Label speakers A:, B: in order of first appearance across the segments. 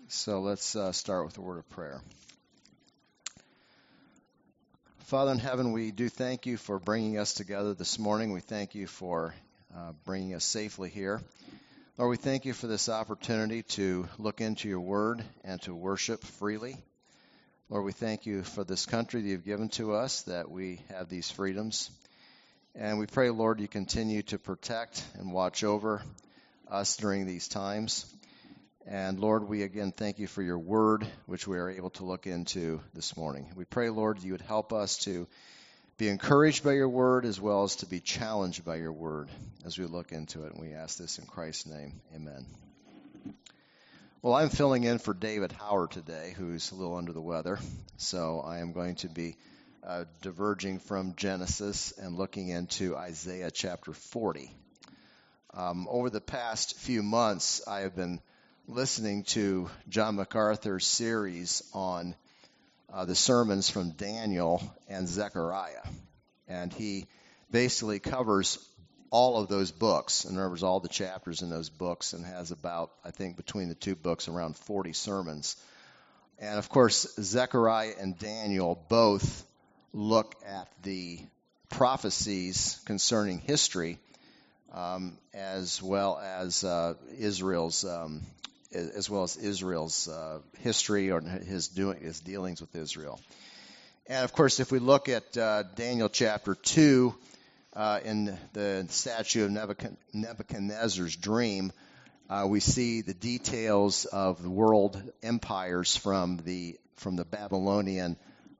A: So let's start with a word of prayer. Father in heaven, we do thank you for bringing us together this morning. We thank you for bringing us safely here. Lord, we thank you for this opportunity to look into your word and to worship freely. Lord, we thank you for this country that you've given to us, that we have these freedoms. And we pray, Lord, you continue to protect and watch over us during these times. And Lord, we again thank you for your word, which we are able to look into this morning. We pray, Lord, you would help us to be encouraged by your word as well as to be challenged by your word as we look into it. And we ask this in Christ's name. Amen. Well, I'm filling in for David Howard today, who's a little under the weather. So I am going to be diverging from Genesis and looking into Isaiah chapter 40. Over the past few months, I have been listening to John MacArthur's series on the sermons from Daniel and Zechariah. And he basically covers all of those books and covers all the chapters in those books and has about, I think, between the two books, around 40 sermons. And, of course, Zechariah and Daniel both look at the prophecies concerning history as well as Israel's history or his dealings with Israel. And, of course, if we look at Daniel chapter 2 in the statue of Nebuchadnezzar's dream, we see the details of the world empires from the Babylonian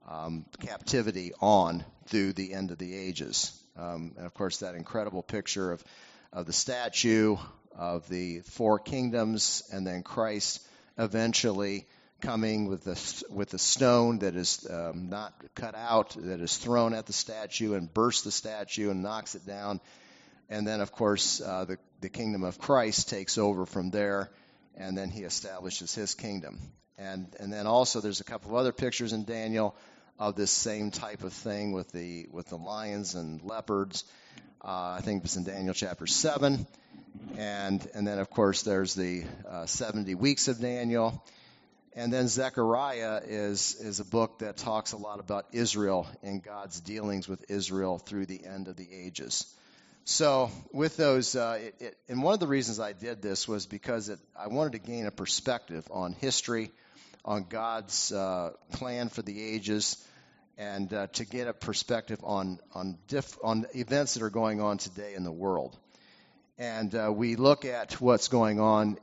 A: captivity on through the end of the ages. And, of course, that incredible picture of the statue of the four kingdoms, and then Christ eventually coming with the stone that is not cut out, that is thrown at the statue and bursts the statue and knocks it down. And then, of course, the kingdom of Christ takes over from there, and then he establishes his kingdom. And then also there's a couple of other pictures in Daniel of this same type of thing with the lions and leopards. I think it's in Daniel chapter 7. And then, of course, there's the 70 weeks of Daniel. And then Zechariah is a book that talks a lot about Israel and God's dealings with Israel through the end of the ages. So with those, and one of the reasons I did this was because I wanted to gain a perspective on history, on God's plan for the ages, and to get a perspective on events that are going on today in the world. And we look at what's going on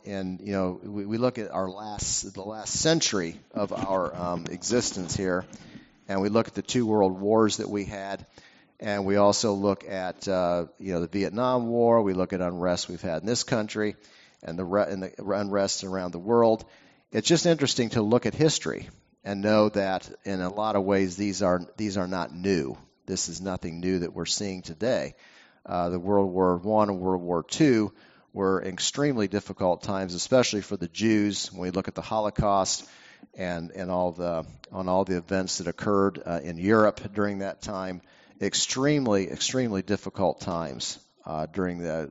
A: we look at the last century of our existence here, and we look at the two world wars that we had, and we also look at the Vietnam War. We look at unrest we've had in this country, and the unrest around the world. It's just interesting to look at history and know that in a lot of ways these are not new. This is nothing new that we're seeing today. The World War I and World War II were extremely difficult times, especially for the Jews. When we look at the Holocaust and all the events that occurred in Europe during that time, extremely difficult times during the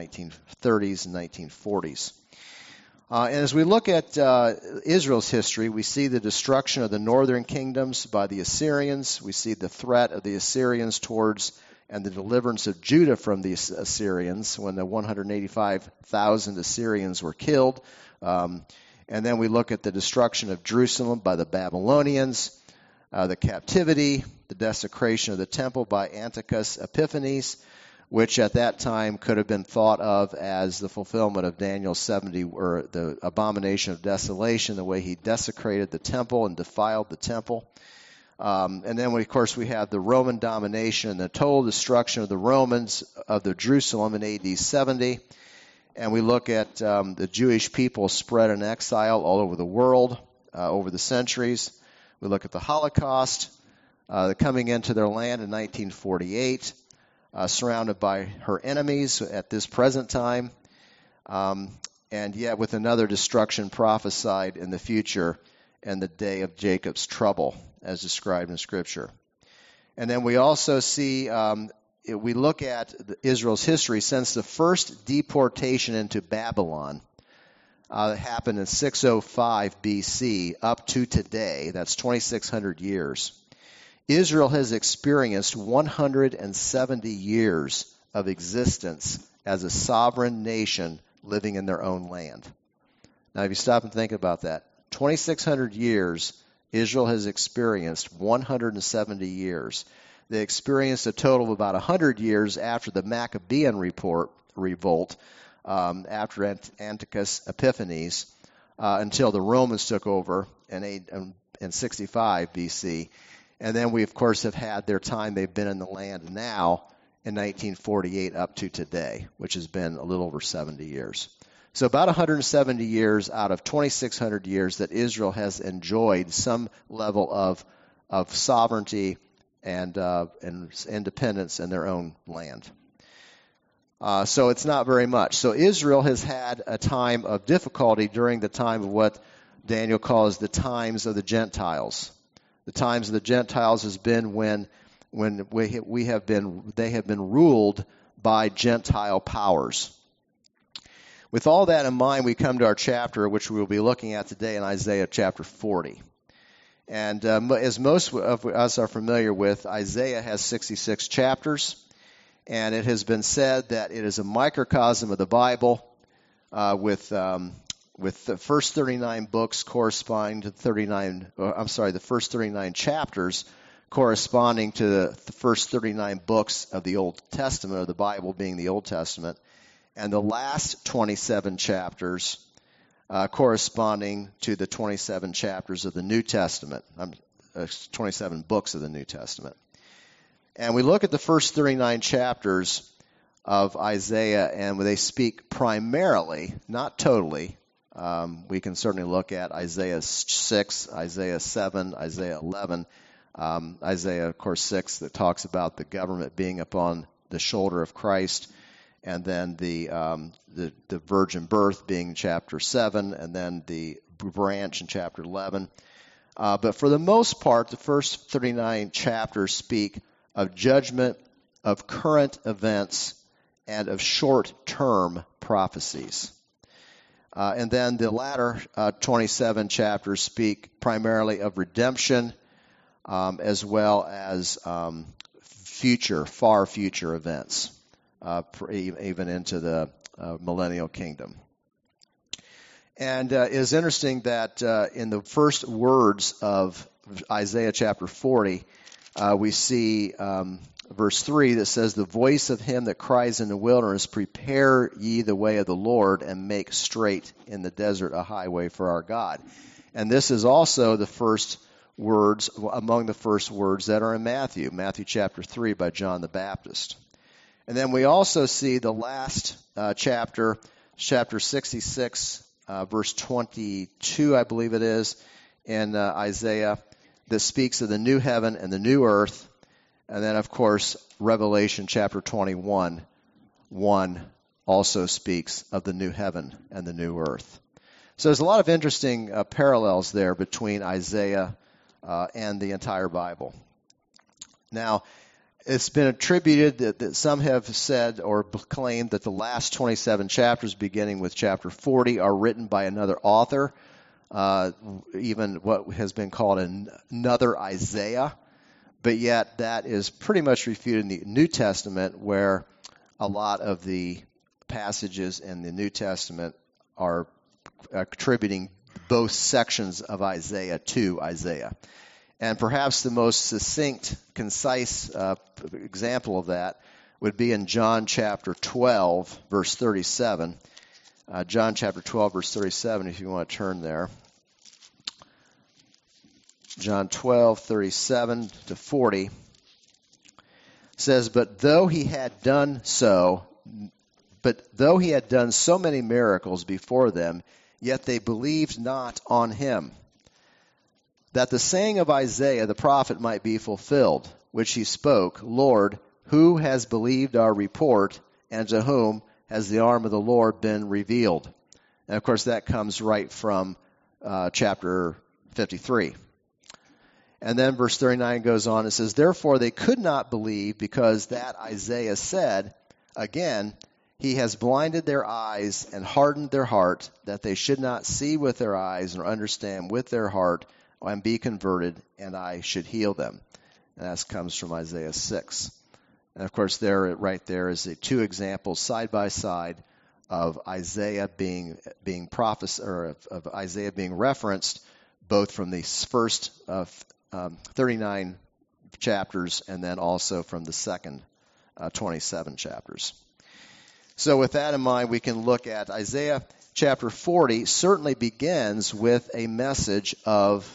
A: 1930s and 1940s. And as we look at Israel's history, we see the destruction of the northern kingdoms by the Assyrians. We see the threat of the Assyrians towards and the deliverance of Judah from the Assyrians when the 185,000 Assyrians were killed. And then we look at the destruction of Jerusalem by the Babylonians, the captivity, the desecration of the temple by Antiochus Epiphanes, which at that time could have been thought of as the fulfillment of Daniel 70, or the abomination of desolation, the way he desecrated the temple and defiled the temple. And then, of course, we have the Roman domination and the total destruction of the Romans of the Jerusalem in AD 70. And we look at the Jewish people spread in exile all over the world over the centuries. We look at the Holocaust, coming into their land in 1948, surrounded by her enemies at this present time, and yet with another destruction prophesied in the future and the day of Jacob's trouble, as described in Scripture. And then we also see, we look at Israel's history since the first deportation into Babylon happened in 605 BC up to today. That's 2,600 years. Israel has experienced 170 years of existence as a sovereign nation living in their own land. Now, if you stop and think about that, 2,600 years Israel has experienced 170 years. They experienced a total of about 100 years after the Maccabean revolt, after Antiochus Epiphanes, until the Romans took over in 65 BC. And then we, of course, have had their time they've been in the land now in 1948 up to today, which has been a little over 70 years. So about 170 years out of 2,600 years that Israel has enjoyed some level of sovereignty and independence in their own land. So it's not very much. So Israel has had a time of difficulty during the time of what Daniel calls the times of the Gentiles. The times of the Gentiles has been when they have been ruled by Gentile powers. With all that in mind, we come to our chapter, which we will be looking at today in Isaiah chapter 40. And as most of us are familiar with, Isaiah has 66 chapters, and it has been said that it is a microcosm of the Bible, with the first 39 books corresponding to the first 39 chapters corresponding to the first 39 books of the Old Testament, of the Bible being the Old Testament, and the last 27 chapters corresponding to the 27 chapters of the New Testament, 27 books of the New Testament. And we look at the first 39 chapters of Isaiah, and they speak primarily, not totally. We can certainly look at Isaiah 6, Isaiah 7, Isaiah 11, Isaiah, of course, 6, that talks about the government being upon the shoulder of Christ, and then the virgin birth being chapter 7, and then the branch in chapter 11. But for the most part, the first 39 chapters speak of judgment, of current events, and of short-term prophecies. And then the latter 27 chapters speak primarily of redemption, as well as far future events, even into the millennial kingdom. And it is interesting that in the first words of Isaiah chapter 40, we see verse 3 that says, "The voice of him that cries in the wilderness, prepare ye the way of the Lord, and make straight in the desert a highway for our God." And this is also the first words, among the first words that are in Matthew chapter 3 by John the Baptist. And then we also see the last chapter 66, verse 22, I believe it is, in Isaiah, that speaks of the new heaven and the new earth. And then, of course, Revelation chapter 21, 1 also speaks of the new heaven and the new earth. So there's a lot of interesting parallels there between Isaiah and the entire Bible. Now, it's been attributed that some have said or claimed that the last 27 chapters, beginning with chapter 40, are written by another author, even what has been called another Isaiah. But yet that is pretty much refuted in the New Testament, where a lot of the passages in the New Testament are attributing both sections of Isaiah to Isaiah. And perhaps the most succinct, concise example of that would be in John chapter 12, verse 37. John chapter 12, verse 37, if you want to turn there. John 12, 37 to 40 says, But though he had done so many miracles before them, yet they believed not on him, that the saying of Isaiah the prophet might be fulfilled, which he spoke, Lord, who has believed our report, and to whom has the arm of the Lord been revealed? And of course that comes right from chapter 53. And then verse 39 goes on, it says, Therefore they could not believe, because that Isaiah said, Again, He has blinded their eyes and hardened their heart, that they should not see with their eyes nor understand with their heart and be converted, and I should heal them. And that comes from Isaiah 6. And of course, right there is the two examples side by side of Isaiah being prophesied, or of Isaiah being referenced, both from the first 39 chapters and then also from the second 27 chapters. So with that in mind, we can look at Isaiah chapter 40. Certainly begins with a message of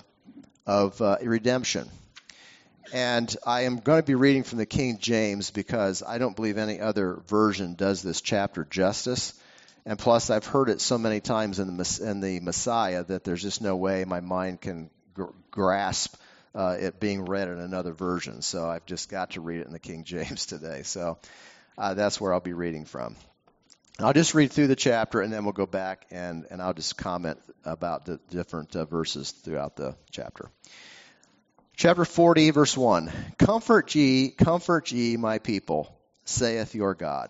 A: redemption. And I am going to be reading from the King James because I don't believe any other version does this chapter justice. And plus, I've heard it so many times in the Messiah that there's just no way my mind can grasp it being read in another version. So I've just got to read it in the King James today. So that's where I'll be reading from. I'll just read through the chapter, and then we'll go back, and I'll just comment about the different verses throughout the chapter. Chapter 40, verse 1. Comfort ye, my people, saith your God.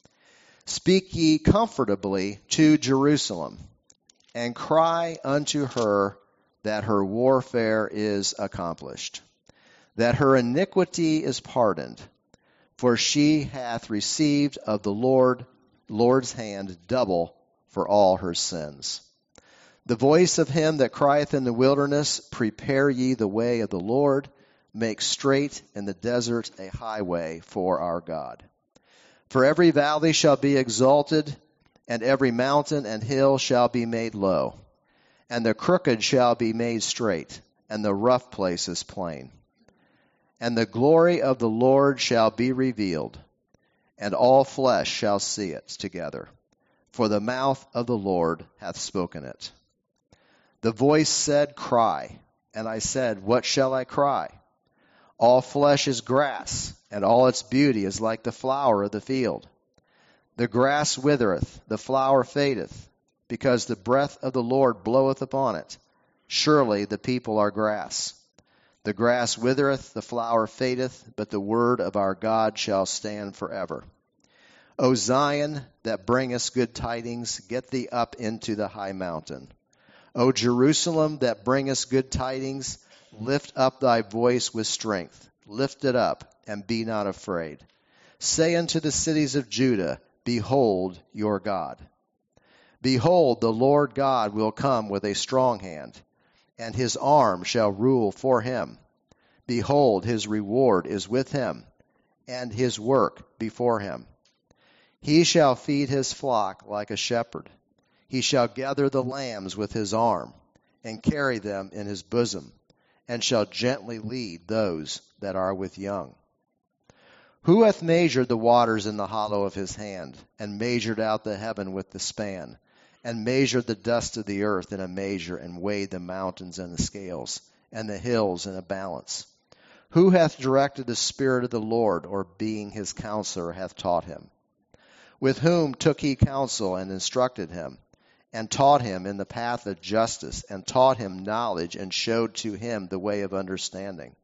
A: Speak ye comfortably to Jerusalem, and cry unto her that her warfare is accomplished, that her iniquity is pardoned, for she hath received of the Lord's hand double for all her sins. The voice of him that crieth in the wilderness, prepare ye the way of the Lord, make straight in the desert a highway for our God. For every valley shall be exalted, and every mountain and hill shall be made low, and the crooked shall be made straight, and the rough places plain. And the glory of the Lord shall be revealed, and all flesh shall see it together, for the mouth of the Lord hath spoken it. The voice said, Cry. And I said, What shall I cry? All flesh is grass, and all its beauty is like the flower of the field. The grass withereth, the flower fadeth, because the breath of the Lord bloweth upon it. Surely the people are grass. The grass withereth, the flower fadeth, but the word of our God shall stand forever. O Zion, that bringest good tidings, get thee up into the high mountain. O Jerusalem, that bringest good tidings, lift up thy voice with strength. Lift it up, and be not afraid. Say unto the cities of Judah, Behold your God. Behold, the Lord God will come with a strong hand, and his arm shall rule for him. Behold, his reward is with him, and his work before him. He shall feed his flock like a shepherd. He shall gather the lambs with his arm, and carry them in his bosom, and shall gently lead those that are with young. Who hath measured the waters in the hollow of his hand, and measured out the heaven with the span, and measured the dust of the earth in a measure, and weighed the mountains in the scales, and the hills in a balance? Who hath directed the Spirit of the Lord, or being his counselor hath taught him? With whom took he counsel and instructed him, and taught him in the path of justice, and taught him knowledge, and showed to him the way of understanding?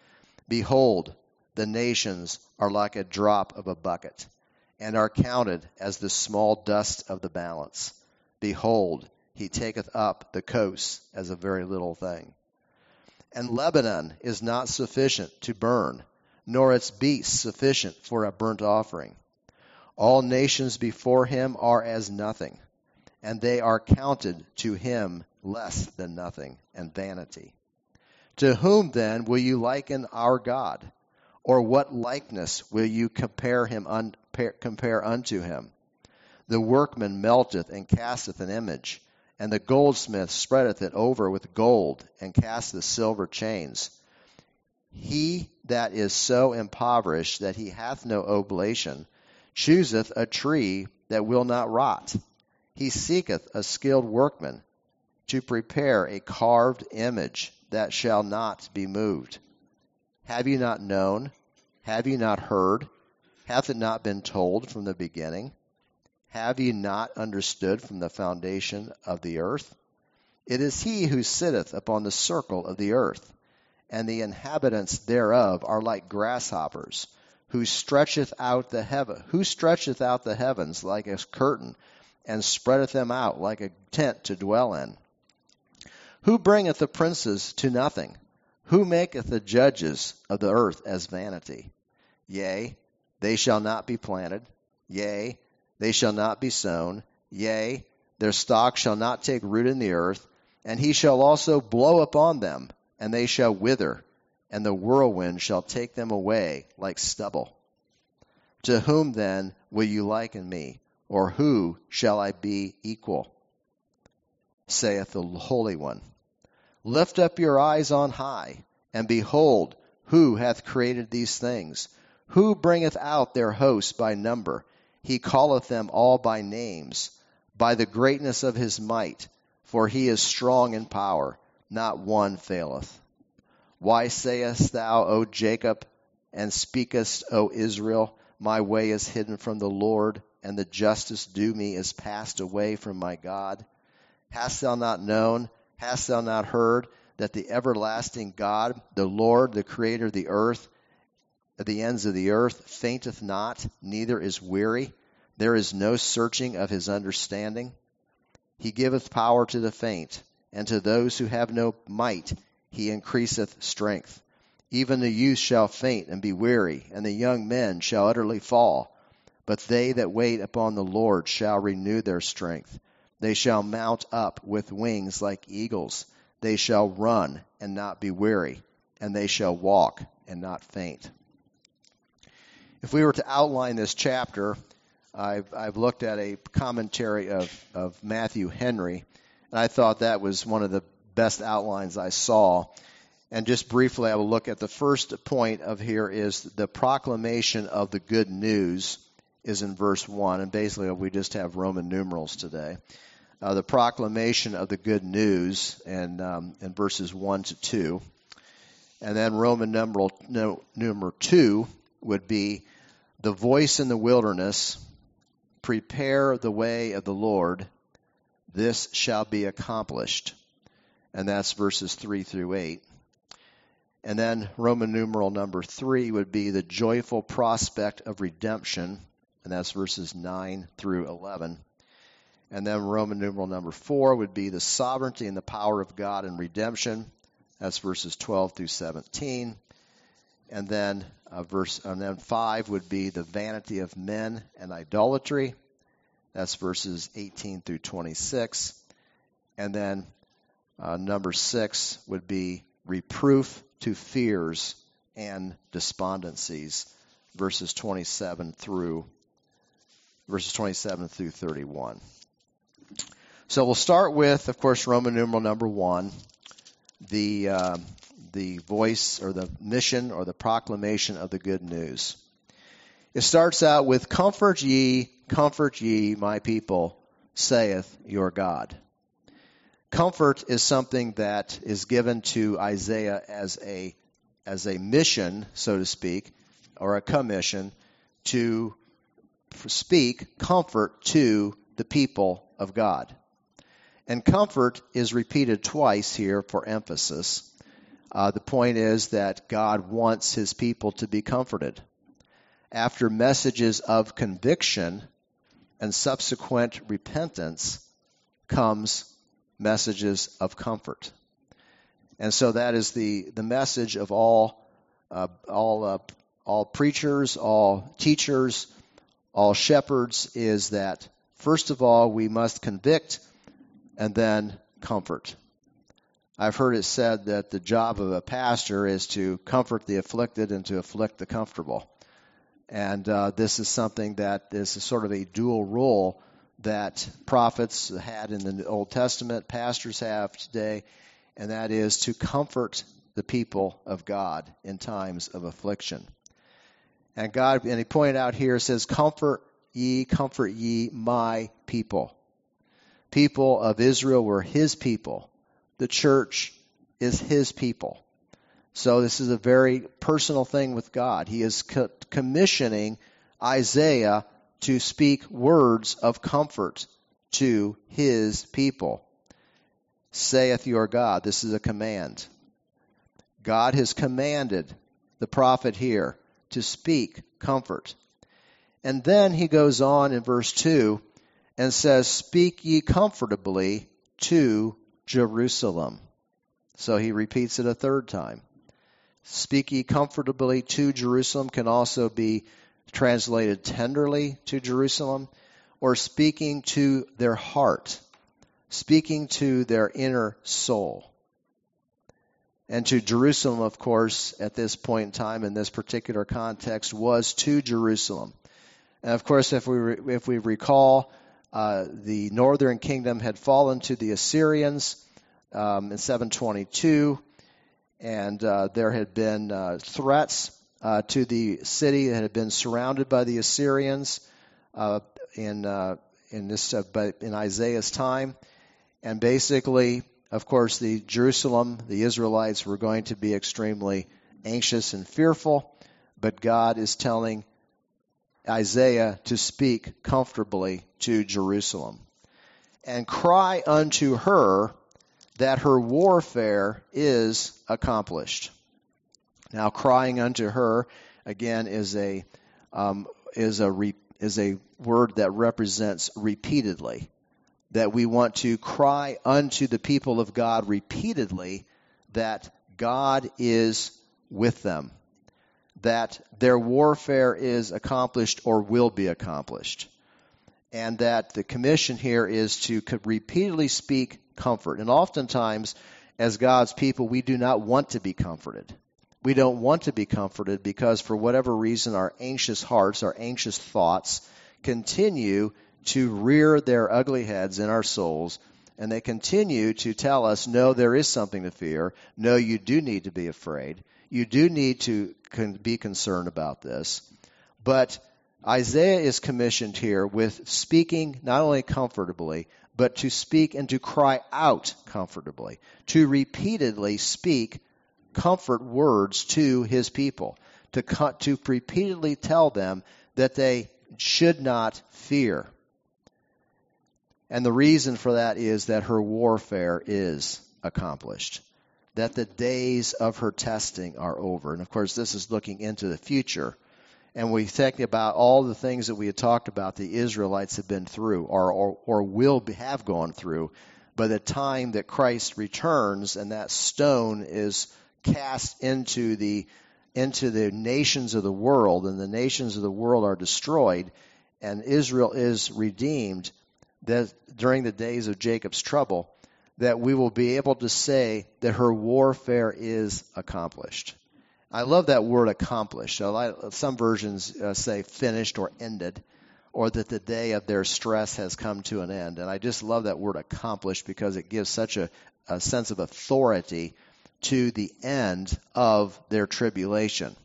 A: Behold, the nations are like a drop of a bucket, and are counted as the small dust of the balance. Behold, he taketh up the coasts as a very little thing. And Lebanon is not sufficient to burn, nor its beasts sufficient for a burnt offering. All nations before him are as nothing, and they are counted to him less than nothing, and vanity. To whom then will you liken our God? Or what likeness will you compare unto him? The workman melteth and casteth an image, and the goldsmith spreadeth it over with gold, and casteth silver chains. He that is so impoverished that he hath no oblation chooseth a tree that will not rot. He seeketh a skilled workman to prepare a carved image that shall not be moved. Have you not known? Have you not heard? Hath it not been told from the beginning? Have you not understood from the foundation of the earth? It is he who sitteth upon the circle of the earth, and the inhabitants thereof are like grasshoppers, who stretcheth out the heavens like a curtain, and spreadeth them out like a tent to dwell in? Who bringeth the princes to nothing? Who maketh the judges of the earth as vanity? Yea, they shall not be planted. Yea, they shall not be sown. Yea, their stock shall not take root in the earth. And he shall also blow upon them, and they shall wither, and the whirlwind shall take them away like stubble. To whom then will you liken me? Or who shall I be equal? Saith the Holy One. Lift up your eyes on high, and behold, who hath created these things? Who bringeth out their hosts by number? He calleth them all by names, by the greatness of his might, for he is strong in power, not one faileth. Why sayest thou, O Jacob, and speakest, O Israel, my way is hidden from the Lord, and the justice due me is passed away from my God? Hast thou not known, hast thou not heard, that the everlasting God, the Lord, the creator of the earth, of the ends of the earth, fainteth not, neither is weary? There is no searching of his understanding. He giveth power to the faint, and to those who have no might he increaseth strength. Even the youth shall faint and be weary, and the young men shall utterly fall. But they that wait upon the Lord shall renew their strength. They shall mount up with wings like eagles. They shall run and not be weary, and they shall walk and not faint. If we were to outline this chapter, I've looked at a commentary of Matthew Henry, and I thought that was one of the best outlines I saw. And just briefly, I will look at the first point of here is the proclamation of the good news is in verse 1, and basically we just have Roman numerals today. The proclamation of the good news in verses 1 to 2. And then Roman numeral 2 would be the voice in the wilderness, prepare the way of the Lord, this shall be accomplished. And that's verses 3 through 8. And then Roman numeral number 3 would be the joyful prospect of redemption, and that's verses 9 through 11. And then Roman numeral number 4 would be the sovereignty and the power of God in redemption. That's verses 12 through 17. And then 5 would be the vanity of men and idolatry. That's verses 18 through 26. And then number 6 would be reproof to fears and despondencies, verses 27 through 31. So we'll start with, of course, Roman numeral number 1, the voice or the mission or the proclamation of the good news. It starts out with, comfort ye, my people, saith your God. Comfort is something that is given to Isaiah as a mission, so to speak, or a commission to speak comfort to the people of God. And comfort is repeated twice here for emphasis. The point is that God wants his people to be comforted. After messages of conviction and subsequent repentance comes messages of comfort. And so that is the message of all preachers, all teachers, all shepherds, is that first of all we must convict and then comfort. I've heard it said that the job of a pastor is to comfort the afflicted and to afflict the comfortable. And this is something that is sort of a dual role that prophets had in the Old Testament, pastors have today, and that is to comfort the people of God in times of affliction. And he pointed out here, says, comfort ye my people. People of Israel were his people. The church is his people. So this is a very personal thing with God. He is commissioning Isaiah to speak words of comfort to his people. Saith your God. This is a command. God has commanded the prophet here to speak comfort. And then he goes on in verse 2 and says, speak ye comfortably to Jerusalem. So he repeats it a third time. Speak ye comfortably to Jerusalem can also be translated tenderly to Jerusalem, or speaking to their heart, speaking to their inner soul. And to Jerusalem, of course, at this point in time, in this particular context, was to Jerusalem. And of course, if we recall, the northern kingdom had fallen to the Assyrians in 722, and there had been threats to the city that had been surrounded by the Assyrians in Isaiah's time. And basically, of course, the Israelites were going to be extremely anxious and fearful, but God is telling Isaiah to speak comfortably to Jerusalem. And cry unto her that her warfare is accomplished. Now, crying unto her, again, is a word that represents repeatedly. That we want to cry unto the people of God repeatedly that God is with them, that their warfare is accomplished or will be accomplished, and that the commission here is to repeatedly speak comfort. And oftentimes, as God's people, we do not want to be comforted. We don't want to be comforted because for whatever reason, our anxious hearts, our anxious thoughts continue to rear their ugly heads in our souls, and they continue to tell us, no, there is something to fear. No, you do need to be afraid. You do need to be concerned about this. But Isaiah is commissioned here with speaking not only comfortably, but to speak and to cry out comfortably, to repeatedly speak comfort words to his people, to repeatedly tell them that they should not fear. And the reason for that is that her warfare is accomplished, that the days of her testing are over. And of course, this is looking into the future. And we think about all the things that we had talked about the Israelites have been through or will have gone through by the time that Christ returns and that stone is cast into the nations of the world, and the nations of the world are destroyed, and Israel is redeemed, that during the days of Jacob's trouble, that we will be able to say that her warfare is accomplished. I love that word accomplished. Some versions say finished or ended, or that the day of their stress has come to an end. And I just love that word accomplished because it gives such a sense of authority to the end of their tribulation.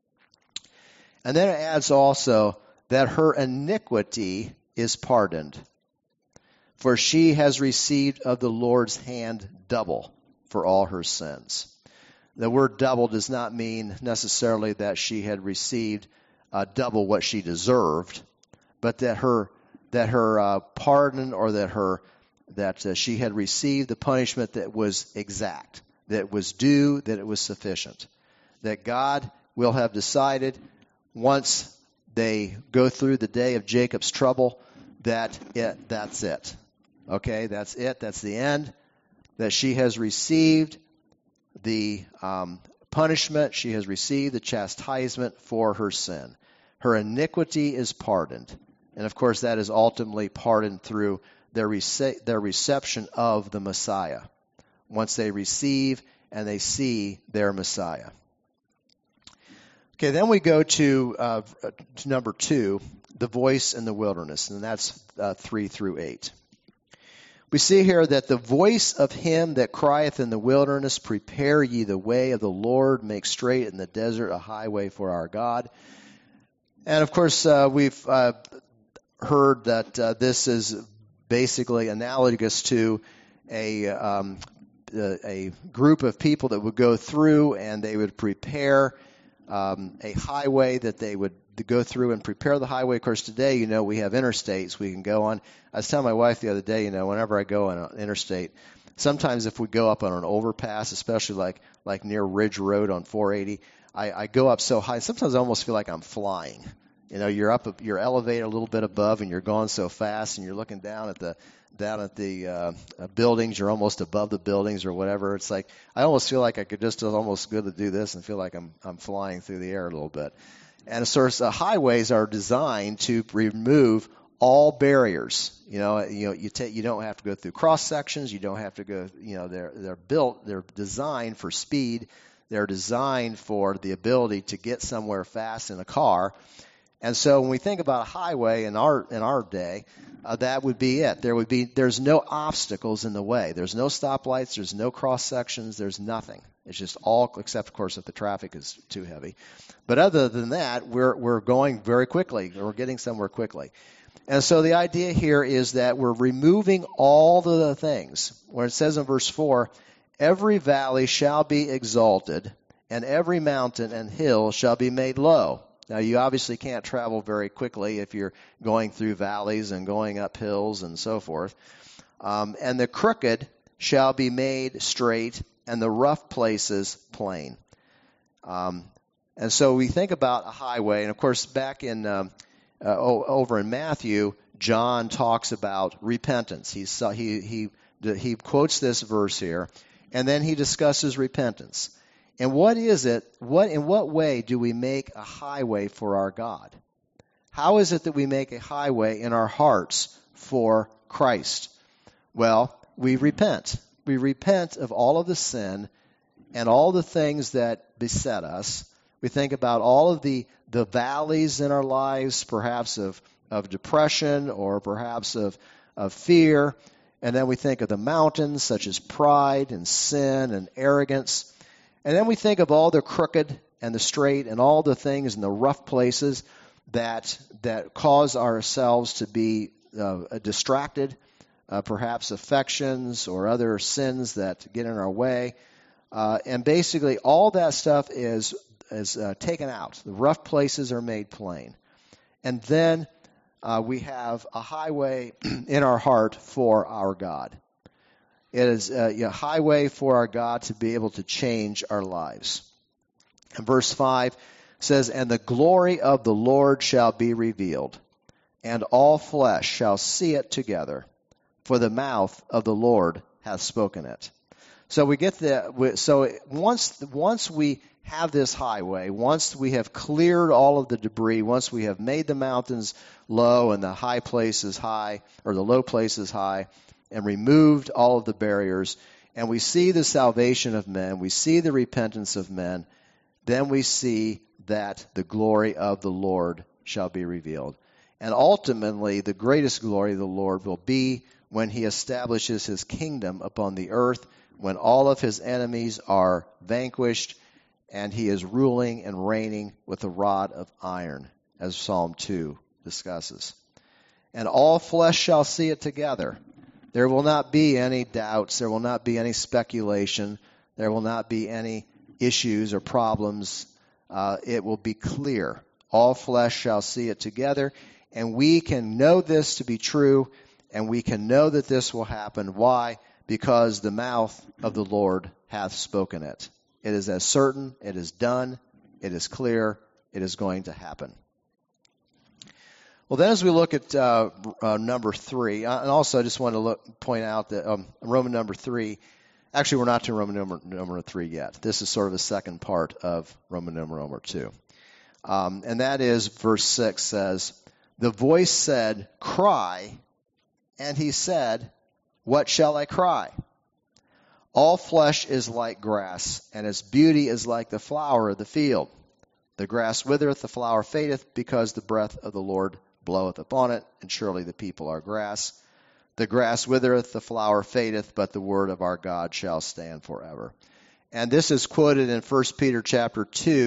A: And then it adds also that her iniquity is pardoned, for she has received of the Lord's hand double for all her sins. The word double does not mean necessarily that she had received double what she deserved, but that her pardon, or that she had received the punishment that was exact, that was due, that it was sufficient. That God will have decided once they go through the day of Jacob's trouble that's it. Okay, that's it. That's the end. That she has received the punishment. She has received the chastisement for her sin. Her iniquity is pardoned. And of course, that is ultimately pardoned through their reception of the Messiah. Once they receive and they see their Messiah. Okay, then we go to number 2, the voice in the wilderness, and that's 3 through 8. We see here that the voice of him that crieth in the wilderness, prepare ye the way of the Lord, make straight in the desert a highway for our God. And of course, we've heard that this is basically analogous to a group of people that would go through and they would prepare a highway that they would go through and prepare the highway. Of course, today, we have interstates we can go on. I was telling my wife the other day, whenever I go on an interstate, sometimes if we go up on an overpass, especially like near Ridge Road on 480, I go up so high. Sometimes I almost feel like I'm flying. You're elevated a little bit above, and you're going so fast, and you're looking down at the buildings. You're almost above the buildings or whatever. It's like I almost feel like I could just almost go to do this and feel like I'm flying through the air a little bit. And of course, highways are designed to remove all barriers. You don't have to go through cross sections. You don't have to go. They're designed for speed. They're designed for the ability to get somewhere fast in a car. And so when we think about a highway in our day, that would be it. There's no obstacles in the way. There's no stoplights. There's no cross sections. There's nothing. It's just all, except of course if the traffic is too heavy. But other than that, we're going very quickly. We're getting somewhere quickly. And so the idea here is that we're removing all the things. Where it says in verse 4, every valley shall be exalted, and every mountain and hill shall be made low. Now, you obviously can't travel very quickly if you're going through valleys and going up hills and so forth. And the crooked shall be made straight, and the rough places plain. And so we think about a highway, and of course, back in over in Matthew, John talks about repentance. He quotes this verse here, and then he discusses repentance. And what is it? In what way do we make a highway for our God? How is it that we make a highway in our hearts for Christ? Well, we repent. We repent of all of the sin and all the things that beset us. We think about all of the valleys in our lives, perhaps of depression or perhaps of fear. And then we think of the mountains, such as pride and sin and arrogance. And then we think of all the crooked and the straight and all the things in the rough places that cause ourselves to be distracted, perhaps affections or other sins that get in our way. And basically all that stuff is taken out. The rough places are made plain. And then we have a highway in our heart for our God. It is a highway for our God to be able to change our lives. And verse 5 says, and the glory of the Lord shall be revealed, and all flesh shall see it together, for the mouth of the Lord hath spoken it. So we get so once we have this highway, once we have cleared all of the debris, once we have made the mountains low and the high places high, or the low places high, and removed all of the barriers, and we see the salvation of men, we see the repentance of men, then we see that the glory of the Lord shall be revealed. And ultimately, the greatest glory of the Lord will be when he establishes his kingdom upon the earth, when all of his enemies are vanquished, and he is ruling and reigning with a rod of iron, as Psalm 2 discusses. And all flesh shall see it together. There will not be any doubts. There will not be any speculation. There will not be any issues or problems. It will be clear. All flesh shall see it together. And we can know this to be true, and we can know that this will happen. Why? Because the mouth of the Lord hath spoken it. It is as certain, it is done, it is clear, it is going to happen. Well, then as we look at number 3, and also I just want to point out that Roman number 3, actually we're not to Roman number 3 yet. This is sort of the second part of Roman number 2. And that is verse 6 says, the voice said, cry, and he said, what shall I cry? All flesh is like grass, and its beauty is like the flower of the field. The grass withereth, the flower fadeth, because the breath of the Lord bloweth upon it, and surely the people are grass. The grass withereth, the flower fadeth, but the word of our God shall stand forever. And this is quoted in 1 Peter chapter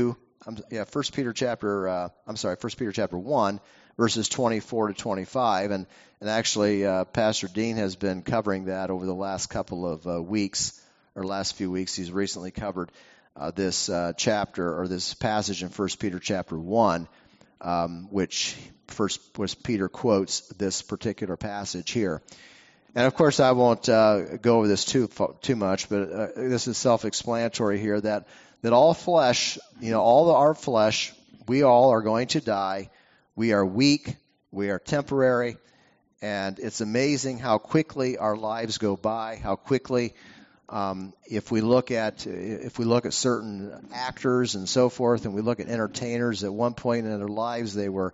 A: 1, verses 24 to 25. And actually, Pastor Dean has been covering that over the last couple of weeks, or last few weeks. He's recently covered this chapter, or this passage in 1 Peter chapter 1, which Peter quotes this particular passage here. And of course, I won't go over this too much, but this is self-explanatory here that all flesh, our flesh, we all are going to die. We are weak. We are temporary. And it's amazing how quickly our lives go by, how quickly, if we look at certain actors and so forth, and we look at entertainers, at one point in their lives they were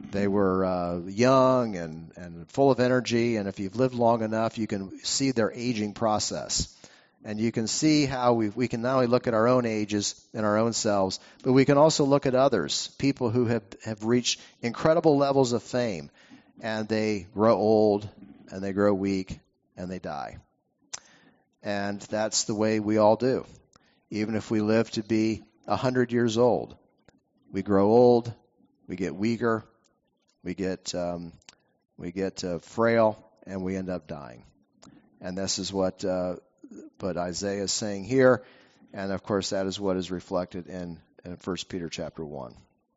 A: young and full of energy, and if you've lived long enough, you can see their aging process. And you can see how we can not only look at our own ages and our own selves, but we can also look at others, people who have reached incredible levels of fame, and they grow old, and they grow weak, and they die. And that's the way we all do. Even if we live to be 100 years old, we grow old, we get weaker, we get frail, and we end up dying. And this is what Isaiah is saying here, and of course that is what is reflected in 1 Peter chapter 1.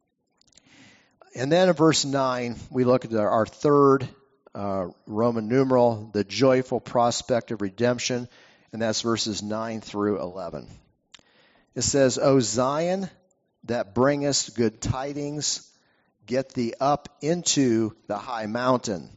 A: And then in verse 9, we look at our third Roman numeral, the joyful prospect of redemption, and that's verses 9 through 11. It says, O Zion, that bringest good tidings, get thee up into the high mountain.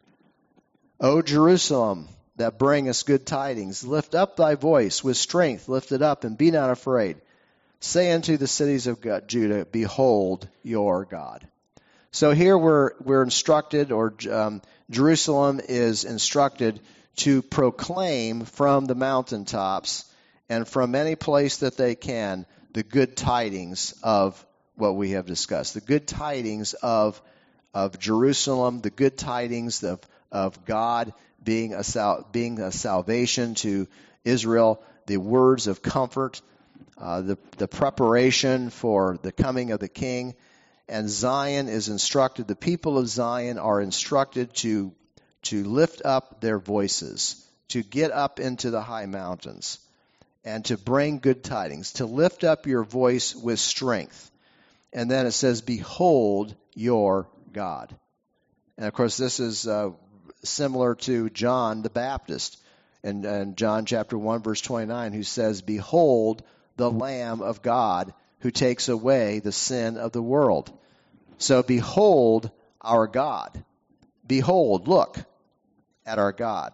A: O Jerusalem, that bringest good tidings, lift up thy voice with strength, lift it up, and be not afraid. Say unto the cities of Judah, behold your God. So here we're instructed, or Jerusalem is instructed to proclaim from the mountaintops and from any place that they can the good tidings of what we have discussed, the good tidings of Jerusalem, the good tidings of God being a salvation to Israel, the words of comfort, the preparation for the coming of the King. And Zion is instructed, the people of Zion are instructed to lift up their voices, to get up into the high mountains, and to bring good tidings, to lift up your voice with strength. And then it says, behold your God. And of course, this is similar to John the Baptist in John chapter 1, verse 29, who says, behold the Lamb of God who takes away the sin of the world. So behold our God. Behold, look at our God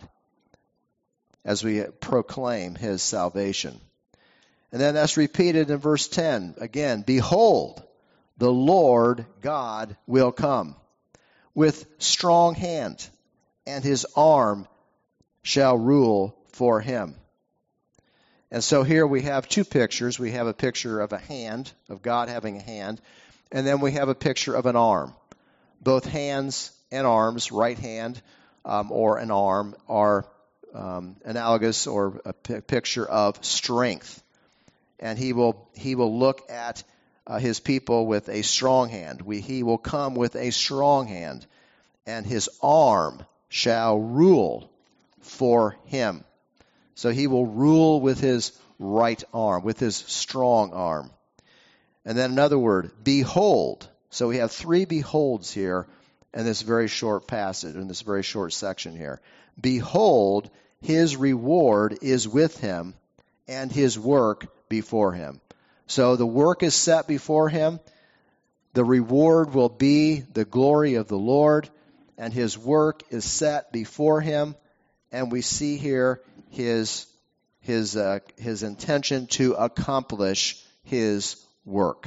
A: as we proclaim his salvation. And then that's repeated in verse 10. Again, behold, the Lord God will come with strong hand, and his arm shall rule for him. And so here we have two pictures. We have a picture of a hand, of God having a hand, and then we have a picture of an arm. Both hands and arms, right hand or an arm, are analogous or a picture of strength. And he will look at his people with a strong hand. He will come with a strong hand, and his arm shall rule for him. So he will rule with his right arm, with his strong arm. And then another word, behold. So we have three beholds here in this very short passage, in this very short section here. Behold, his reward is with him, and his work before him. So the work is set before him. The reward will be the glory of the Lord, and his work is set before him. And we see here his intention to accomplish his work.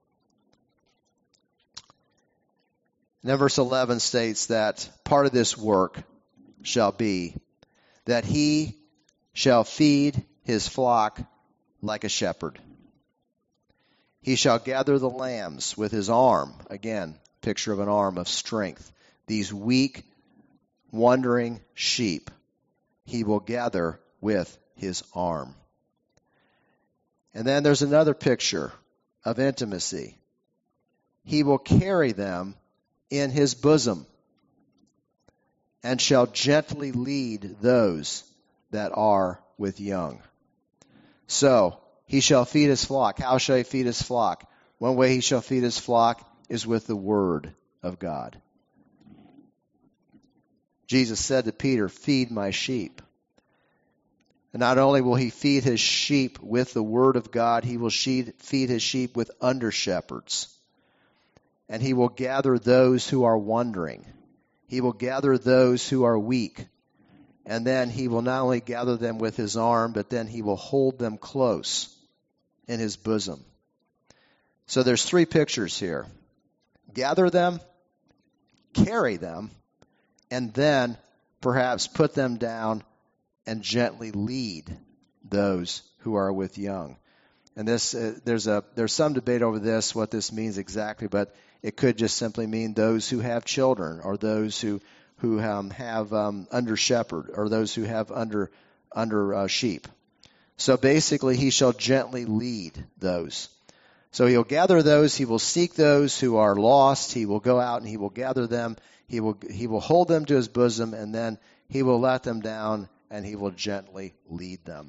A: And then verse 11 states that part of this work shall be that he shall feed his flock like a shepherd. He shall gather the lambs with his arm. Again, picture of an arm of strength. These weak, wandering sheep he will gather with his arm. And then there's another picture of intimacy. He will carry them in his bosom and shall gently lead those that are with young. So, he shall feed his flock. How shall he feed his flock? One way he shall feed his flock is with the word of God. Jesus said to Peter, "Feed my sheep." And not only will he feed his sheep with the word of God, he will feed his sheep with under-shepherds. And he will gather those who are wandering. He will gather those who are weak. And then he will not only gather them with his arm, but then he will hold them close in his bosom. So there's three pictures here. Gather them, carry them, and then perhaps put them down and gently lead those who are with young. And this there's some debate over this, what this means exactly, but it could just simply mean those who have children, or those who have under shepherd, or those who have under sheep. So basically, he shall gently lead those. So he'll gather those. He will seek those who are lost. He will go out and he will gather them. He will hold them to his bosom, and then he will let them down, and he will gently lead them.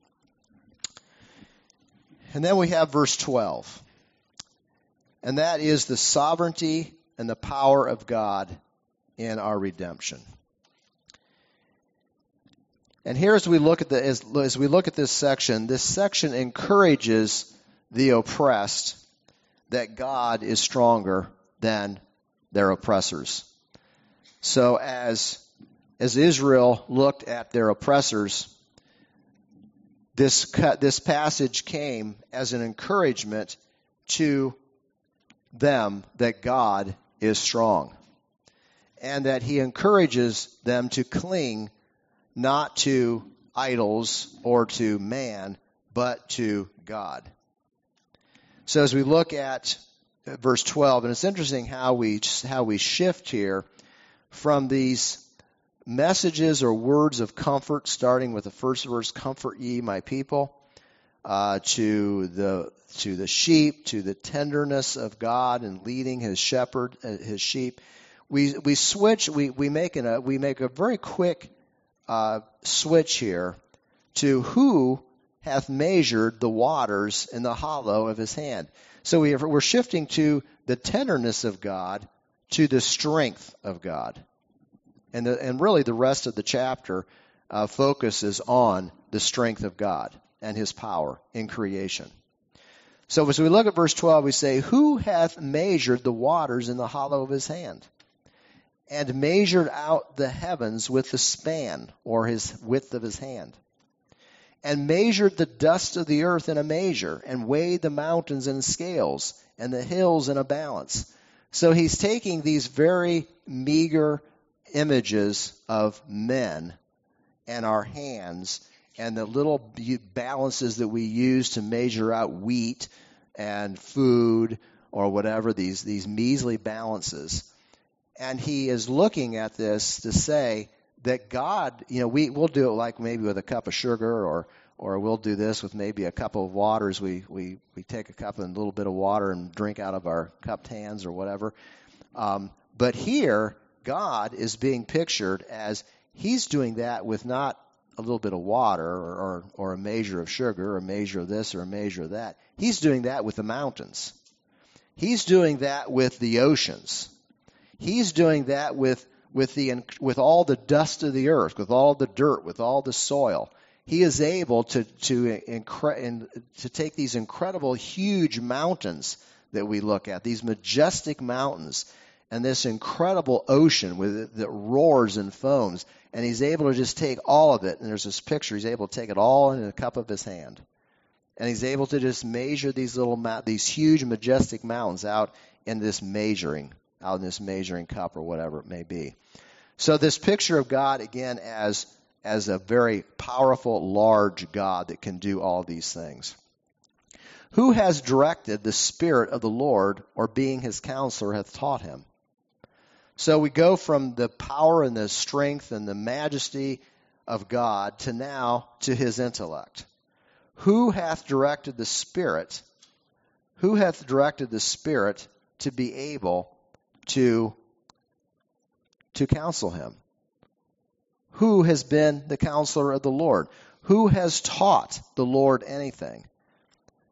A: And then we have verse 12. And that is the sovereignty and the power of God in our redemption. And here, as we look at this section encourages the oppressed that God is stronger than their oppressors. So as Israel looked at their oppressors, this passage came as an encouragement to them that God is strong, and that he encourages them to cling not to idols or to man, but to God. So as we look at verse 12, and it's interesting how we shift here from these messages or words of comfort, starting with the first verse, "Comfort ye my people," to the sheep, to the tenderness of God and leading his sheep. We make a very quick switch here to who hath measured the waters in the hollow of his hand. So we're shifting to the tenderness of God, to the strength of God. And really the rest of the chapter focuses on the strength of God and his power in creation. So as we look at verse 12, we say, "Who hath measured the waters in the hollow of his hand, and measured out the heavens with the span," or his width of his hand, "and measured the dust of the earth in a measure, and weighed the mountains in scales, and the hills in a balance." So he's taking these very meager images of men and our hands, and the little balances that we use to measure out wheat and food or whatever, these measly balances. And he is looking at this to say that God, we'll do it like maybe with a cup of sugar, or we'll do this with maybe a cup of waters. We take a cup and a little bit of water and drink out of our cupped hands or whatever. But here, God is being pictured as he's doing that with not a little bit of water or a measure of sugar or a measure of this or a measure of that. He's doing that with the mountains. He's doing that with the oceans. He's doing that with all the dust of the earth, with all the dirt, with all the soil. He is able to take these incredible, huge mountains that we look at, these majestic mountains, and this incredible ocean that roars and foams, and he's able to just take all of it. And there's this picture; he's able to take it all in the cup of his hand, and he's able to just measure these huge, majestic mountains out in this measuring cup or whatever it may be. So this picture of God again as a very powerful, large God that can do all these things. "Who has directed the Spirit of the Lord, or being his counselor hath taught him?" So we go from the power and the strength and the majesty of God to his intellect. Who hath directed the Spirit? Who hath directed the Spirit to be able to counsel him? Who has been the counselor of the Lord? Who has taught the Lord anything?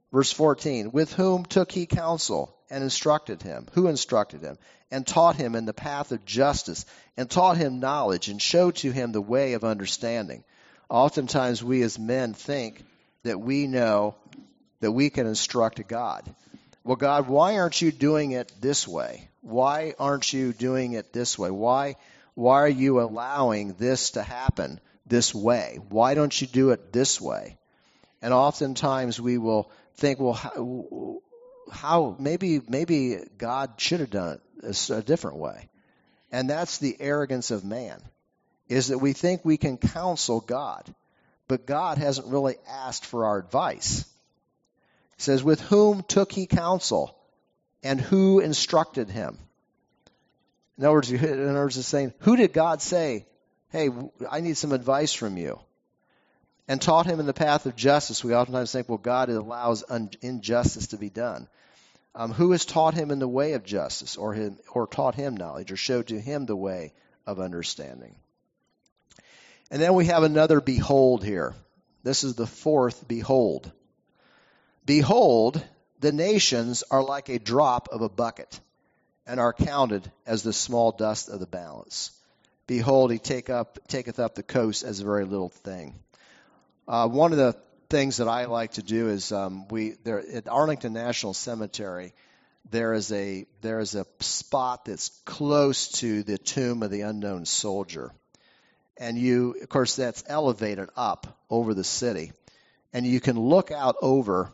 A: Verse 14, with whom took he counsel and instructed him? Who instructed him? And taught him in the path of justice, and taught him knowledge, and showed to him the way of understanding. Oftentimes we as men think that we know that we can instruct God. Well, God, why aren't you doing it this way? Why aren't you doing it this way? Why are you allowing this to happen this way? Why don't you do it this way? And oftentimes we will think, well, how maybe God should have done it a different way. And that's the arrogance of man, is that we think we can counsel God, but God hasn't really asked for our advice. He says, with whom took he counsel, and who instructed him? In other words, it's saying, who did God say, hey, I need some advice from you? And taught him in the path of justice. We oftentimes think, well, God allows injustice to be done. Who has taught him in the way of justice, or taught him knowledge, or showed to him the way of understanding? And then we have another behold here. This is the fourth behold. Behold, the nations are like a drop of a bucket, and are counted as the small dust of the balance. Behold, he taketh up the coast as a very little thing. One of the things that I like to do is at Arlington National Cemetery, there is a spot that's close to the tomb of the unknown soldier, and of course that's elevated up over the city, and you can look out over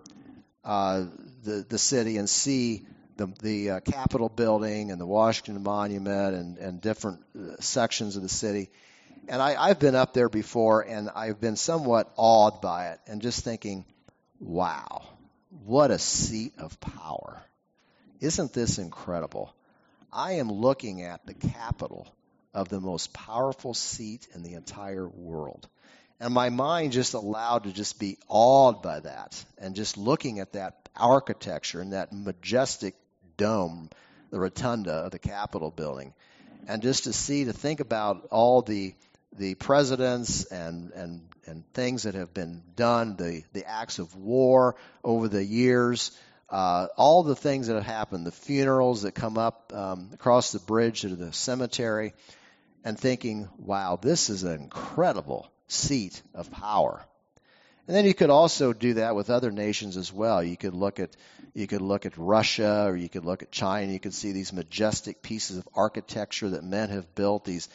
A: the city and see the Capitol building and the Washington Monument and different sections of the city. And I've been up there before, and I've been somewhat awed by it, and just thinking, wow, what a seat of power. Isn't this incredible? I am looking at the capital of the most powerful seat in the entire world. And my mind just allowed to just be awed by that, and just looking at that architecture and that majestic dome, the rotunda of the Capitol building, and just to think about all the presidents and things that have been done, the acts of war over the years, all the things that have happened, the funerals that come up across the bridge to the cemetery, and thinking, wow, this is an incredible seat of power. And then you could also do that with other nations as well. You could look at Russia, or you could look at China. You could see these majestic pieces of architecture that men have built, these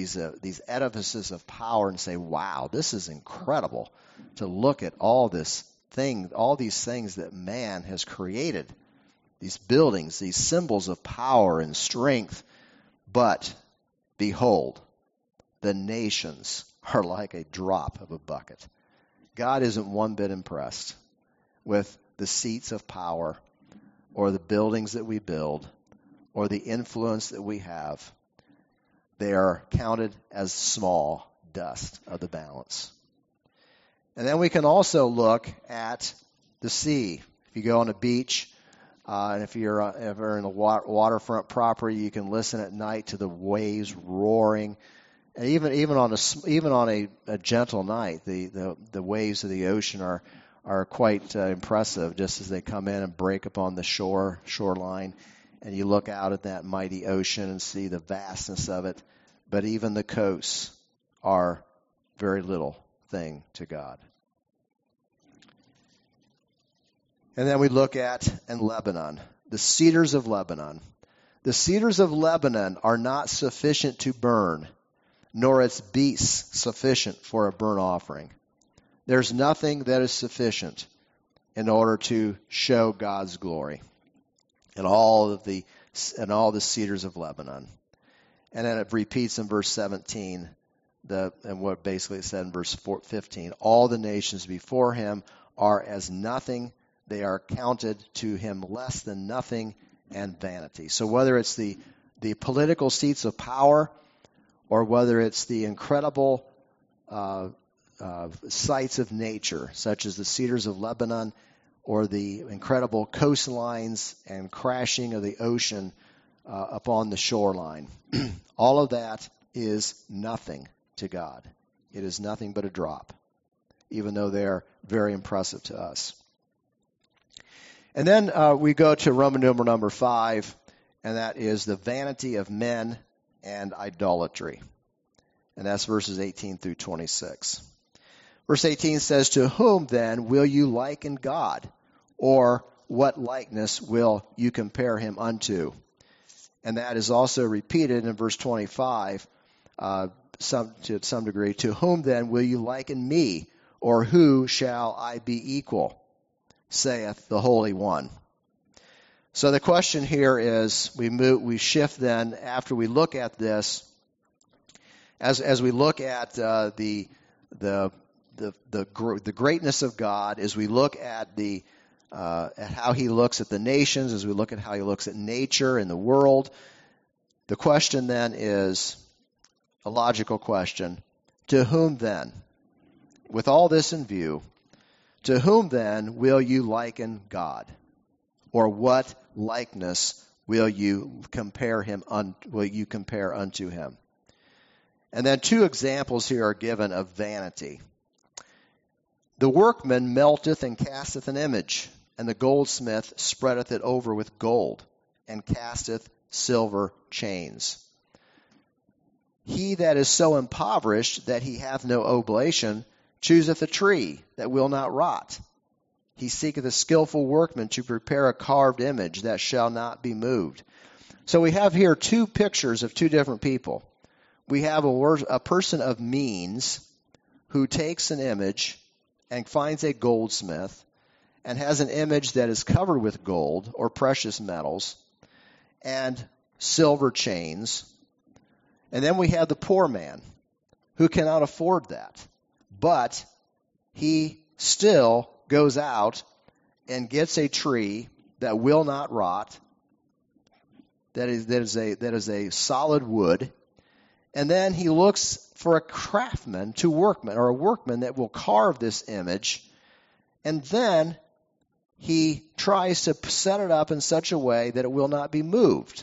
A: edifices of power, and say, wow, this is incredible to look at all these things that man has created, these buildings, these symbols of power and strength. But behold, the nations are like a drop of a bucket. God isn't one bit impressed with the seats of power, or the buildings that we build, or the influence that we have. They are counted as small dust of the balance. And then we can also look at the sea. If you go on a beach, and if you're ever in a waterfront property, you can listen at night to the waves roaring. And even on a gentle night, the waves of the ocean are quite impressive, just as they come in and break upon the shoreline, and you look out at that mighty ocean and see the vastness of it. But even the coasts are very little thing to God. And then we look at Lebanon, the cedars of Lebanon. The cedars of Lebanon are not sufficient to burn, nor its beasts sufficient for a burnt offering. There's nothing that is sufficient in order to show God's glory in all the cedars of Lebanon. And then it repeats in verse 17, and what basically it said in verse 15. All the nations before him are as nothing. They are counted to him less than nothing and vanity. So whether it's the political seats of power, or whether it's the incredible sights of nature, such as the cedars of Lebanon, or the incredible coastlines and crashing of the ocean upon the shoreline, all of that is nothing to God. It is nothing but a drop, even though they're very impressive to us. And then we go to Roman numeral number 5, and that is the vanity of men and idolatry. And that's verses 18 through 26. Verse 18 says, "To whom then will you liken God? Or what likeness will you compare him unto?" And that is also repeated in verse 25, to some degree. "To whom then will you liken me? Or who shall I be equal? Saith the Holy One." So the question here is, we shift then after we look at this, as we look at the greatness of God, as we look at at how He looks at the nations, as we look at how He looks at nature and the world, the question then is a logical question: to whom then, with all this in view, to whom then will you liken God? Or what likeness will you compare unto him? And then 2 examples here are given of vanity. "The workman melteth and casteth an image, and the goldsmith spreadeth it over with gold, and casteth silver chains. He that is so impoverished that he hath no oblation chooseth a tree that will not rot. He seeketh a skillful workman to prepare a carved image that shall not be moved." So we have here 2 pictures of 2 different people. We have a person of means who takes an image and finds a goldsmith and has an image that is covered with gold or precious metals and silver chains. And then we have the poor man who cannot afford that, but he still goes out and gets a tree that will not rot, that is a solid wood, and then he looks for a craftsman or a workman that will carve this image, and then he tries to set it up in such a way that it will not be moved.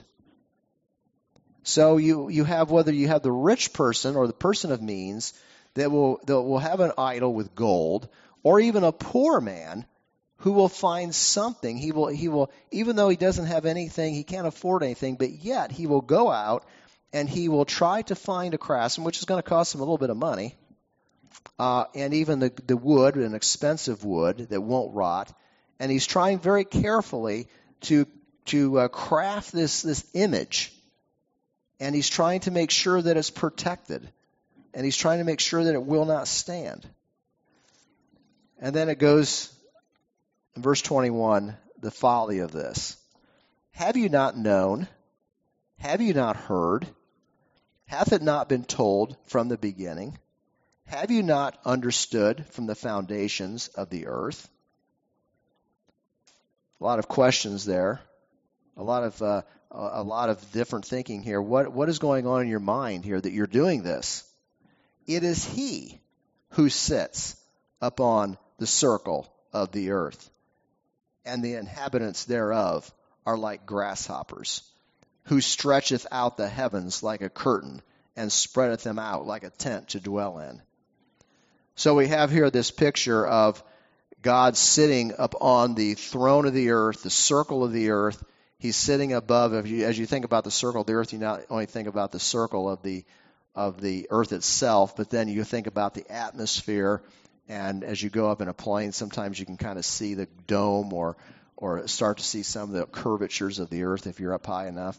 A: So you have, whether you have the rich person or the person of means that will have an idol with gold, or even a poor man who will find something. He will, even though he doesn't have anything, he can't afford anything, but yet he will go out and he will try to find a craftsman, which is going to cost him a little bit of money, and even the wood, an expensive wood that won't rot, and he's trying very carefully to craft this image, and he's trying to make sure that it's protected, and he's trying to make sure that it will not stand. And then it goes in verse 21, the folly of this. "Have you not known? Have you not heard? Hath it not been told from the beginning? Have you not understood from the foundations of the earth?" A lot of questions there. A lot of different thinking here. What is going on in your mind here that you're doing this? "It is He who sits upon the circle of the earth, and the inhabitants thereof are like grasshoppers, who stretcheth out the heavens like a curtain, and spreadeth them out like a tent to dwell in." So we have here this picture of God sitting up on the throne of the earth, the circle of the earth. He's sitting above. As you think about the circle of the earth, you not only think about the circle of the earth itself, but then you think about the atmosphere. And as you go up in a plane, sometimes you can kind of see the dome or start to see some of the curvatures of the earth if you're up high enough.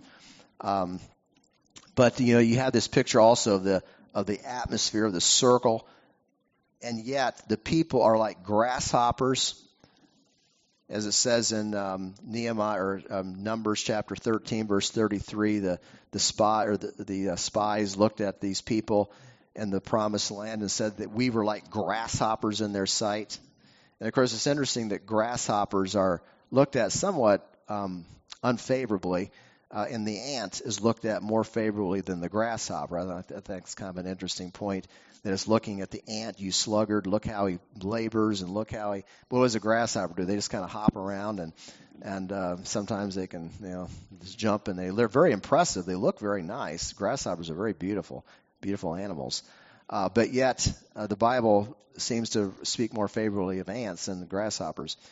A: But you have this picture also of the atmosphere of the circle, and yet the people are like grasshoppers, as it says in Nehemiah or Numbers chapter 13, verse 33. The spies looked at these people in the promised land and said that we were like grasshoppers in their sight. And of course, it's interesting that grasshoppers are looked at somewhat unfavorably, and the ant is looked at more favorably than the grasshopper. I think it's kind of an interesting point, that it's looking at the ant, you sluggard, look how he labors, and look how what does a grasshopper do? They just kind of hop around, and sometimes they can just jump, and they're very impressive. They look very nice. Grasshoppers are very beautiful animals. But yet, the Bible seems to speak more favorably of ants than the grasshoppers.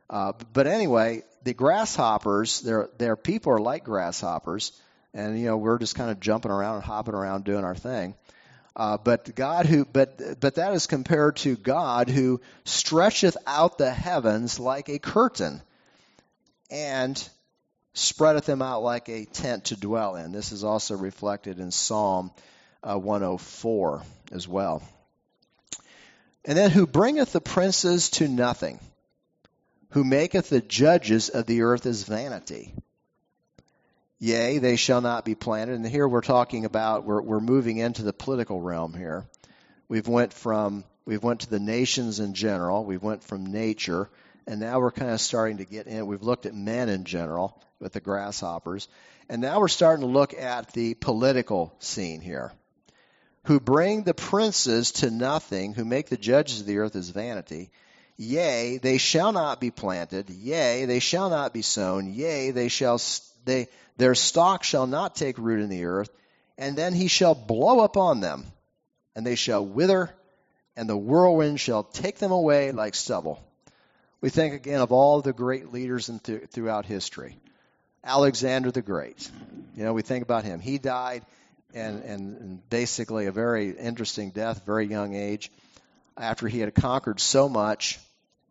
A: But anyway, the grasshoppers, their people are like grasshoppers, and we're just kind of jumping around and hopping around doing our thing. But that is compared to God, who stretcheth out the heavens like a curtain, and spreadeth them out like a tent to dwell in. This is also reflected in Psalm 104 as well. And then, who bringeth the princes to nothing, who maketh the judges of the earth as vanity. Yea, they shall not be planted. And here we're talking about, we're moving into the political realm here. We've went to the nations in general. We went from nature, and now we're kind of starting to get in. We've looked at men in general with the grasshoppers, and now we're starting to look at the political scene here. Who bring the princes to nothing, who make the judges of the earth as vanity. Yea, they shall not be planted. Yea, they shall not be sown. Yea, their stalk shall not take root in the earth. And then he shall blow upon them, and they shall wither, and the whirlwind shall take them away like stubble. We think again of all the great leaders throughout history. Alexander the Great. We think about him. He died, and basically a very interesting death, very young age, after he had conquered so much.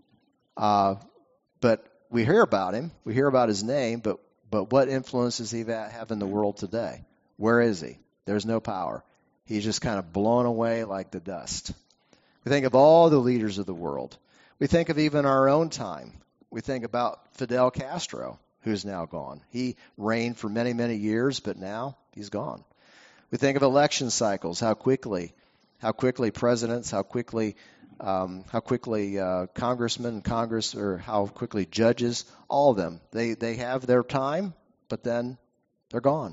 A: But we hear about him. We hear about his name, but what influence does he have in the world today? Where is he? There's no power. He's just kind of blown away like the dust. We think of all the leaders of the world. We think of even our own time. We think about Fidel Castro, who's now gone. He reigned for many, many years, but now he's gone. We think of election cycles, how quickly presidents, how quickly congressmen and Congress, or how quickly judges, all of them, they have their time, but then they're gone.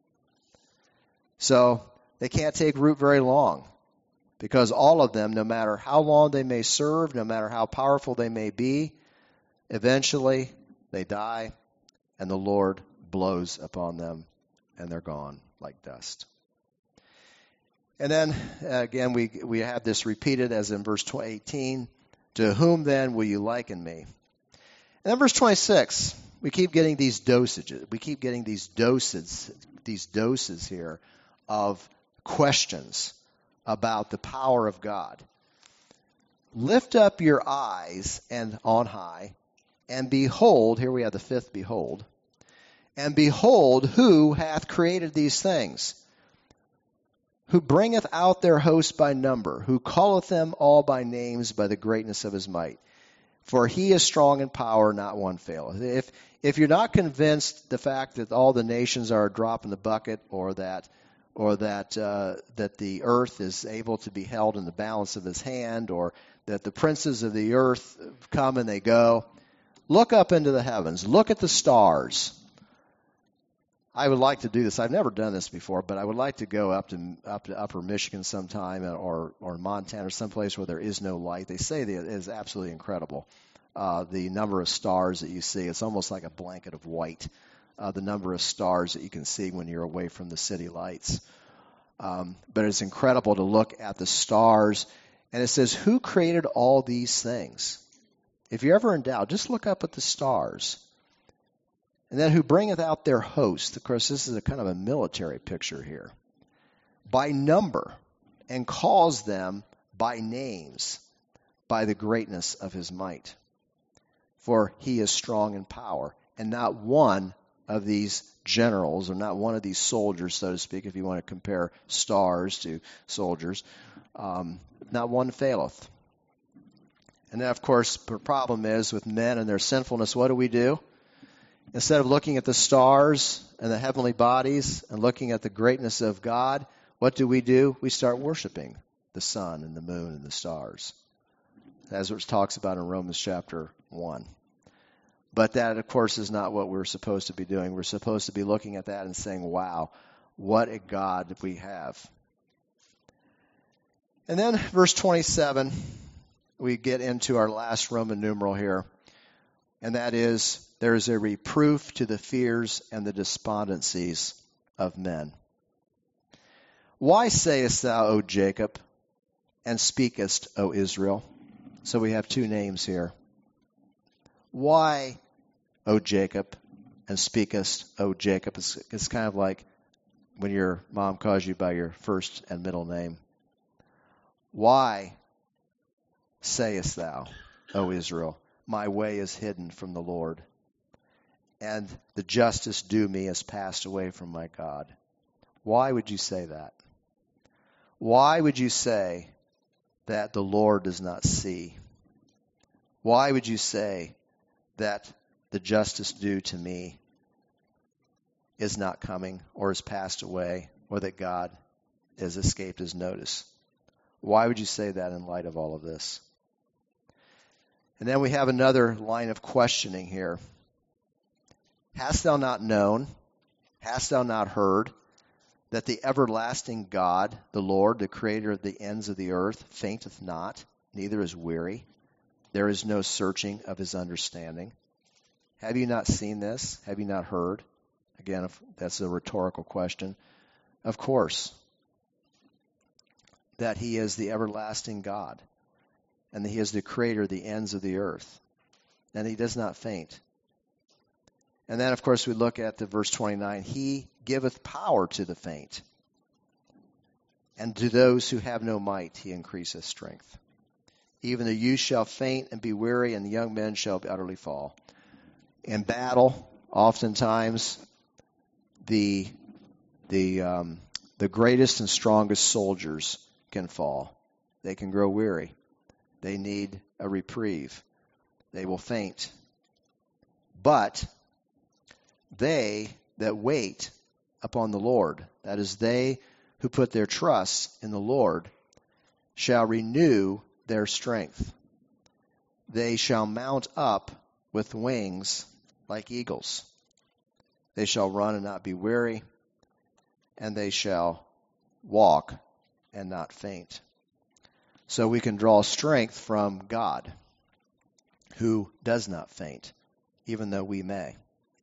A: So they can't take root very long, because all of them, no matter how long they may serve, no matter how powerful they may be, eventually they die, and the Lord blows upon them, and they're gone like dust. And then, again, we have this repeated as in verse 18, to whom then will you liken me? And then verse 26, we keep getting these dosages. We keep getting these doses here of questions about the power of God. Lift up your eyes and on high, and behold, here we have the fifth behold, and behold, who hath created these things? Who bringeth out their host by number, who calleth them all by names by the greatness of his might. For he is strong in power, not one faileth. If you're not convinced the fact that all the nations are a drop in the bucket, or that the earth is able to be held in the balance of his hand, or that the princes of the earth come and they go, look up into the heavens. Look at the stars. I would like to do this. I've never done this before, but I would like to go up to Upper Michigan sometime, or Montana, or someplace where there is no light. They say that it is absolutely incredible. The number of stars that you see, it's almost like a blanket of white. The number of stars that you can see when you're away from the city lights. But it's incredible to look at the stars. And it says, who created all these things? If you're ever in doubt, just look up at the stars. And then who bringeth out their host. Of course, this is a kind of a military picture here. By number, and calls them by names, by the greatness of his might. For he is strong in power. And not one of these generals, or not one of these soldiers, so to speak, if you want to compare stars to soldiers, not one faileth. And then, of course, the problem is with men and their sinfulness, what do? Instead of looking at the stars and the heavenly bodies and looking at the greatness of God, what do? We start worshiping the sun and the moon and the stars, as it talks about in Romans chapter 1. But that, of course, is not what we're supposed to be doing. We're supposed to be looking at that and saying, wow, what a God we have. And then verse 27, we get into our last Roman numeral here, and that is, there is a reproof to the fears and the despondencies of men. Why sayest thou, O Jacob, and speakest, O Israel? So we have two names here. Why, O Jacob, and speakest, O Jacob? It's kind of like when your mom calls you by your first and middle name. Why sayest thou, O Israel, my way is hidden from the Lord, and the justice due me has passed away from my God? Why would you say that? Why would you say that the Lord does not see? Why would you say that the justice due to me is not coming or has passed away, or that God has escaped his notice? Why would you say that in light of all of this? And then we have another line of questioning here. Hast thou not known, hast thou not heard, that the everlasting God, the Lord, the creator of the ends of the earth, fainteth not, neither is weary? There is no searching of his understanding. Have you not seen this? Have you not heard? Again, if that's a rhetorical question. Of course, that he is the everlasting God, and that he is the creator of the ends of the earth, and he does not faint. And then, of course, we look at the verse 29, he giveth power to the faint, and to those who have no might he increaseth strength. Even the youth shall faint and be weary, and the young men shall utterly fall. In battle, oftentimes, the greatest and strongest soldiers can fall. They can grow weary. They need a reprieve. They will faint. But they that wait upon the Lord, that is, they who put their trust in the Lord, shall renew their strength. They shall mount up with wings like eagles. They shall run and not be weary, and they shall walk and not faint. So we can draw strength from God, who does not faint, even though we may.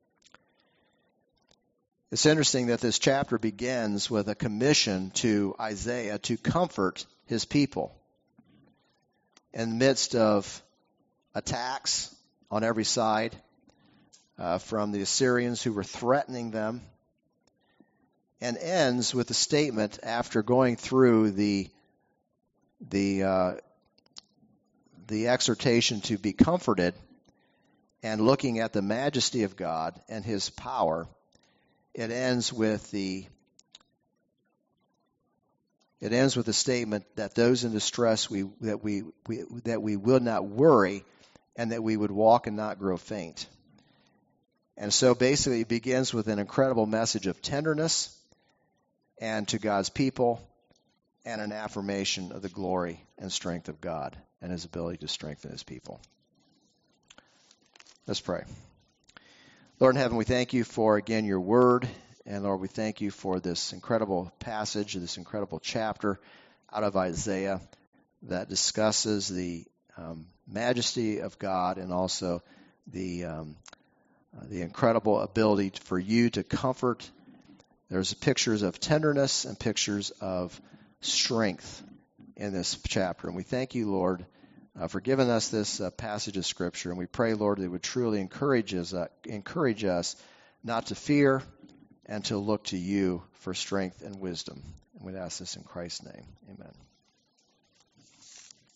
A: It's interesting that this chapter begins with a commission to Isaiah to comfort his people in the midst of attacks on every side from the Assyrians who were threatening them, and ends with a statement after going through the exhortation to be comforted and looking at the majesty of God and his power. It ends with the statement that those in distress that we would not worry, and that we would walk and not grow faint. And so basically it begins with an incredible message of tenderness and to God's people, and an affirmation of the glory and strength of God and his ability to strengthen his people. Let's pray. Lord in heaven, we thank you for, again, your word. And Lord, we thank you for this incredible passage, this incredible chapter out of Isaiah that discusses the majesty of God, and also the incredible ability for you to comfort. There's pictures of tenderness and pictures of strength in this chapter. And we thank you, Lord, for giving us this passage of Scripture. And we pray, Lord, that it would truly encourage us not to fear and to look to you for strength and wisdom. And we ask this in Christ's name. Amen.